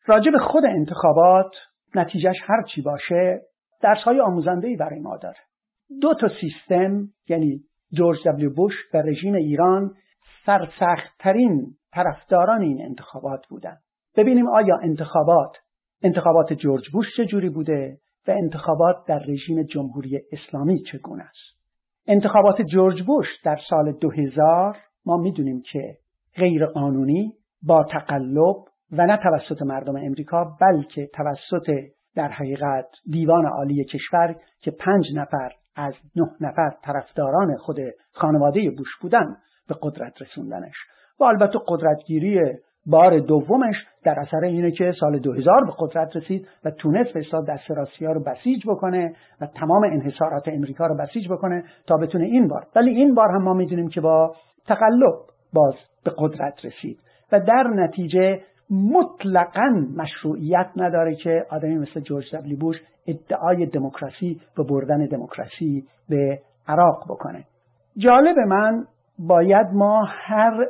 راجع به خود انتخابات، نتیجهش هر چی باشه درس‌های آموزنده‌ای برای ما داره. 2 سیستم، یعنی جورج دبلیو بوش و رژیم ایران، سرسخت‌ترین طرفداران این انتخابات بودن. ببینیم آیا انتخابات جورج بوش چجوری بوده و انتخابات در رژیم جمهوری اسلامی چگونه است. انتخابات جورج بوش در سال 2000 ما میدونیم که غیر قانونی، با تقلب و نه توسط مردم امریکا بلکه توسط در حقیقت دیوان عالی کشور که 5 نفر از 9 نفر طرفداران خود خانواده بوش بودن به قدرت رسوندنش. و البته قدرتگیری بار دومش در اثر اینه که سال 2000 به قدرت رسید و تونست به اصطلاح دست راستی‌ها رو بسیج بکنه و تمام انحصارات امریکا رو بسیج بکنه تا بتونه این بار. ولی این بار هم ما میدونیم که با تقلب باز به قدرت رسید و در نتیجه مطلقاً مشروعیت نداره که آدمی مثل جورج دبلیو بوش ادعای دموکراسی و بردن دموکراسی به عراق بکنه. جالب من باید ما هر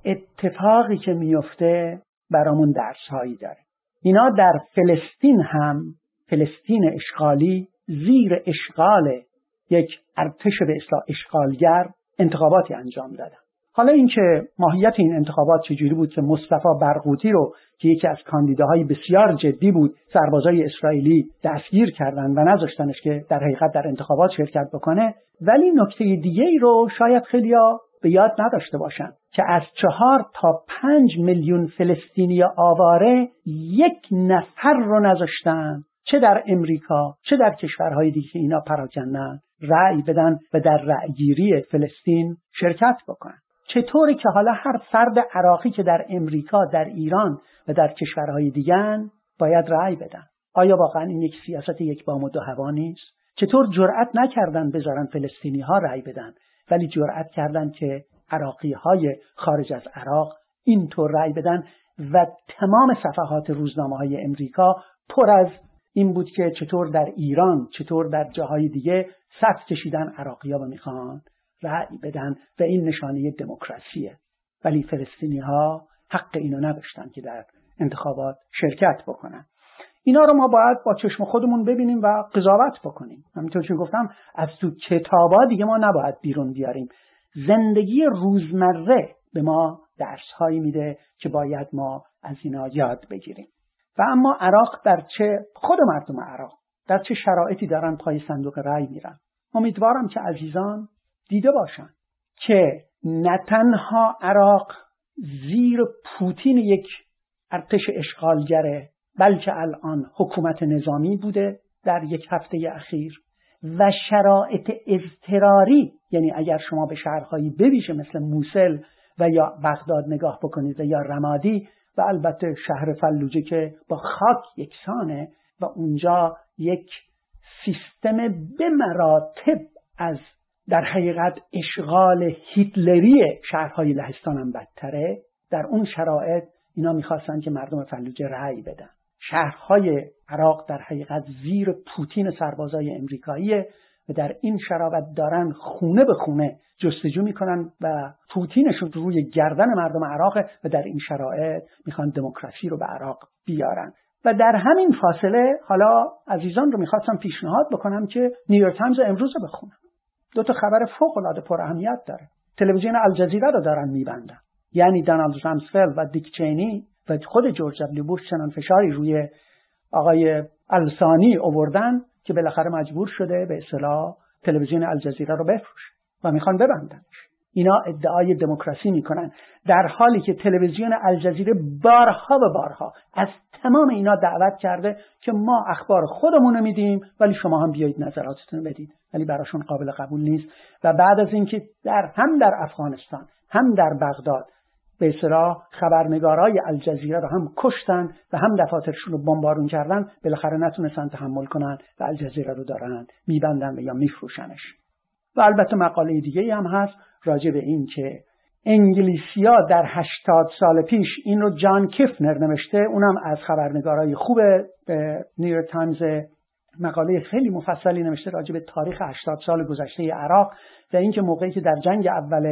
اتفاقی که میفته برامون درس‌هایی داره. اینا در فلسطین هم، فلسطین اشغالی زیر اشغال یک ارتش به اصطلاح اشغالگر انتخاباتی انجام دادن. حالا اینکه ماهیت این انتخابات چجوری بود که مصطفی برغوثی رو که یکی از کاندیداهای بسیار جدی بود سربازای اسرائیلی دستگیر کردن و نذاشتنش که در حقیقت در انتخابات شرکت بکنه. ولی نکته دیگه‌ای رو شاید خیلیا به یاد نداشته باشن که از 4 تا 5 میلیون فلسطینی آواره 1 نفر رو نذاشتن چه در امریکا چه در کشورهای دیگه که اینا پراکندن رأی بدن و در رأیگیری فلسطین شرکت بکنن. چطوری که حالا هر فرد عراقی که در امریکا، در ایران و در کشورهای دیگه باید رأی بدن؟ آیا واقعا این یک سیاست یک بام و 2 هوا نیست؟ چطور جرأت نکردن بذارن فلسطینی ها رأی بدن ولی جرأت کردن که عراقی های خارج از عراق اینطور رأی بدن و تمام صفحات روزنامه های امریکا پر از این بود که چطور در ایران چطور در جاهای دیگه صف کشیدن عراقی ها میخوان رأی بدن و این نشانه دموکراسیه. ولی فلسطینی ها حق اینو نداشتن که در انتخابات شرکت بکنن. اینا رو ما باید با چشم خودمون ببینیم و قضاوت بکنیم. همینطور که گفتم از تو کتابا دیگه ما نباید بیرون بیاریم. زندگی روزمره به ما درس‌هایی میده که باید ما از اینا یاد بگیریم. و اما عراق خود مردم عراق در چه شرایطی دارن پای صندوق رأی میرن. امیدوارم که عزیزان دیده باشن که نه تنها عراق زیر پوتین یک ارتش اشغالگره بلکه الان حکومت نظامی بوده در 1 هفته اخیر و شرایط اضطراری، یعنی اگر شما به شهرهایی بویژه مثل موصل و یا بغداد نگاه بکنید و یا رمادی و البته شهر فلوجه که با خاک یکسانه و اونجا یک سیستم به مراتب از در حقیقت اشغال هیتلری شهرهای لهستان هم بدتره. در اون شرایط اینا میخواستن که مردم فلوجه رأی بدن. شهرهای عراق در حقیقت زیر پوتین سربازای امریکاییه و در این شرایط دارن خونه به خونه جستجو میکنن و پوتینشون روی گردن مردم عراق و در این شرایط میخوان دموکراسی رو به عراق بیارن. و در همین فاصله حالا عزیزان رو میخواستم پیشنهاد بکنم که نیویورک تایمز امروز رو بخونن. 2 خبر فوق العاده پر اهمیت داره. تلویزیون الجزیره رو دارن میبندن. یعنی دونالد رامسفلد و دیک چینی و خود جورج دبلیو بوش چنان فشاری روی آقای الثانی آوردن که بالاخره مجبور شده به اصطلاح تلویزیون الجزیره رو بفروشه و میخوان ببندنش. اینا ادعای دموکراسی میکنن در حالی که تلویزیون الجزیره بارها و بارها از تمام اینا دعوت کرده که ما اخبار خودمون رو میدیم ولی شما هم بیایید نظراتتون بدید، ولی براشون قابل قبول نیست. و بعد از اینکه هم در افغانستان هم در بغداد به اصطلاح خبرنگارای الجزیره رو هم کشتن و هم دفاترشون رو بمبارون کردن، بالاخره نتونستن تحمل کنن و الجزیره رو دارن میبندن و یا میفروشنش. و البته مقاله دیگه هم هست راجع به این که انگلیسی‌ها در 80 سال پیش این رو جان کیفنر نوشته، اونم از خبرنگارای خوب نیویورک تایمز، مقاله خیلی مفصلی نوشته راجع به تاریخ 80 سال گذشته عراق و اینکه موقعی که در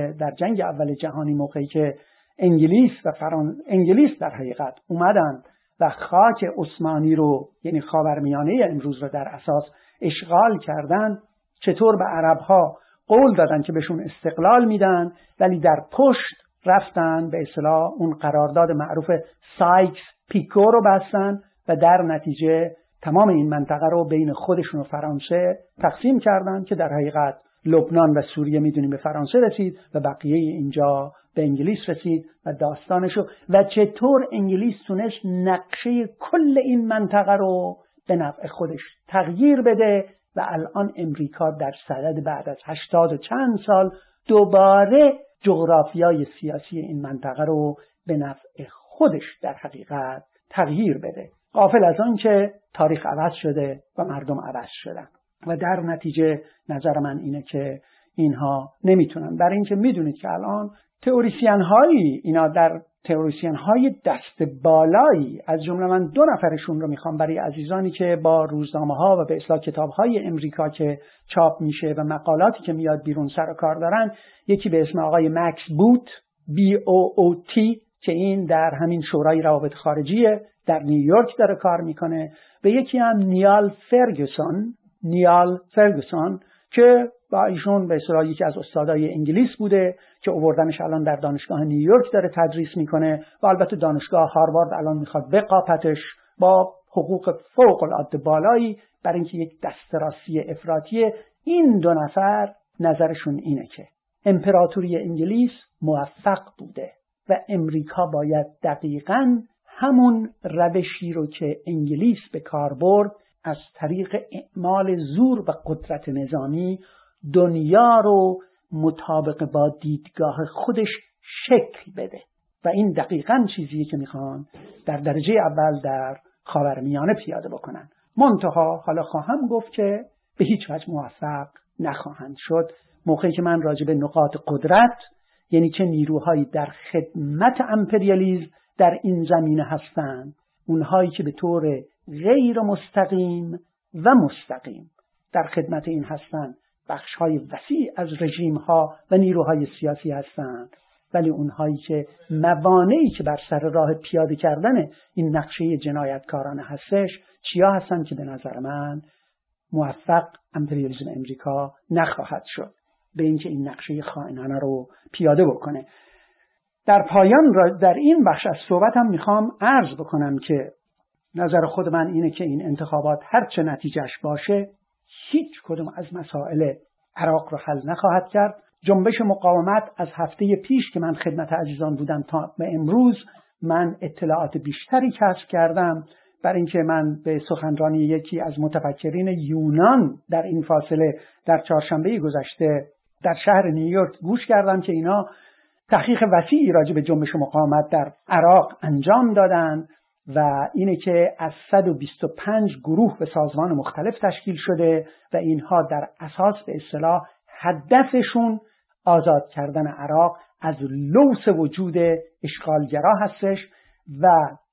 جنگ اول جهانی موقعی که انگلیس در حقیقت اومدن و خاک عثمانی رو، یعنی خاورمیانه امروز رو در اساس اشغال کردن، چطور به عربها قول دادن که بهشون استقلال میدن، ولی در پشت رفتن به اصطلاح اون قرارداد معروف سایکس پیکو رو بستن و در نتیجه تمام این منطقه رو بین خودشون و فرانسه تقسیم کردن که در حقیقت لبنان و سوریه میدونیم به فرانسه رسید و بقیه اینجا به انگلیس رسید و داستانشو و چطور انگلیس تونست نقشه کل این منطقه رو به نفع خودش تغییر بده و الان امریکا در صدد بعد از 80 و چند سال دوباره جغرافیای سیاسی این منطقه رو به نفع خودش در حقیقت تغییر بده، غافل از آن که تاریخ عوض شده و مردم عوض شدن. و در نتیجه نظر من اینه که اینها نمیتونن، برای اینکه میدونید که الان تئوریسین های دست بالایی، از جمله من 2 نفرشون رو میخوام برای عزیزانی که با روزنامه ها و به اصطلاح کتاب های امریکا که چاپ میشه و مقالاتی که میاد بیرون سر و کار دارن، یکی به اسم آقای مکس بوت BOOT که این در همین شورای روابط خارجی در نیویورک داره کار میکنه، و یکی هم نیال فرگوسون که با ایشون به اصطلاح یکی از استادای انگلیس بوده که آوردنش الان در دانشگاه نیویورک داره تدریس میکنه و البته دانشگاه هاروارد الان میخواد بقاپتش با حقوق فوق العاده بالایی، برای اینکه یک دسترسی افراطیه. این 2 نفر نظرشون اینه که امپراتوری انگلیس موفق بوده و امریکا باید دقیقاً همون روشی رو که انگلیس به کار برد، از طریق اعمال زور و قدرت نظامی دنیا رو مطابق با دیدگاه خودش شکل بده. و این دقیقاً چیزیه که میخوان در درجه اول در خاورمیانه پیاده بکنن. منتها حالا خواهم گفت که به هیچ وجه موفق نخواهند شد. موقعی که من راجع به نقاط قدرت، یعنی چه نیروهایی در خدمت امپریالیسم در این زمینه هستند، اونهایی که به طور غیر مستقیم و مستقیم در خدمت این هستند، بخش‌های وسیع از رژیم‌ها و نیروهای سیاسی هستند، ولی اونهایی که موانعی که بر سر راه پیاده کردن این نقشه جنایتکارانه هستش، چیا هستند که به نظر من موفق امپریالیسم امریکا نخواهد شد به اینکه این نقشه خائنانه رو پیاده بکنه. در پایان در این بخش از صحبتم میخوام عرض بکنم که نظر خود من اینه که این انتخابات هر چه نتیجهش باشه هیچ کدوم از مسائل عراق رو حل نخواهد کرد. جنبش مقاومت از هفته پیش که من خدمت عزیزان بودم تا به امروز من اطلاعات بیشتری کسب کردم، برای اینکه من به سخنرانی یکی از متفکرین یونان در این فاصله در چهارشنبه گذشته در شهر نیویورک گوش کردم که اینا تحقیق وسیعی راجع به جنبش مقاومت در عراق انجام دادن و اینه که از 125 گروه به سازمان مختلف تشکیل شده و اینها در اساس به اصطلاح هدفشون آزاد کردن عراق از لوث وجود اشغالگرا هستش و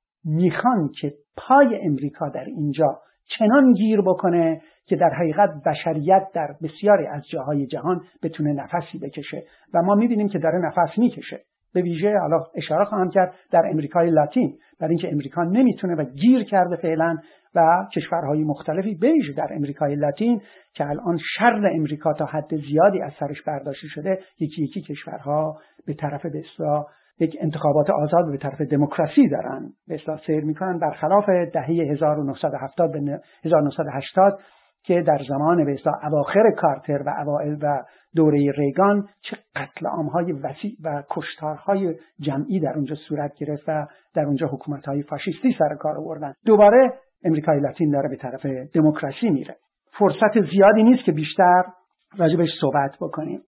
میخوان که پای امریکا در اینجا چنان گیر بکنه که در حقیقت بشریت در بسیاری از جاهای جهان بتونه نفسی بکشه و ما میبینیم که داره نفس میکشه. به ویژه حالا اشاره خواهم کرد در امریکای لاتین، برای اینکه امریکا نمیتونه و گیر کرده فعلا و کشورهای مختلفی به ویژه در امریکای لاتین که الان شر امریکا تا حد زیادی از سرش برداشته شده، یکی یکی کشورها به طرف به اصطلاح یک انتخابات آزاد به طرف دموکراسی دارن به اصطلاح سیر میکنن، برخلاف دهه 1970 به 1980 که در زمان به اصطلاح اواخر کارتر و اوایل و دوره ریگان چه قتل عام‌های وسیع و کشتارهای جمعی در اونجا صورت گرفت و در اونجا حکومت‌های فاشیستی سر کار آوردن. دوباره امریکای لاتین داره به طرف دموکراسی میره. فرصت زیادی نیست که بیشتر راجبش صحبت بکنیم.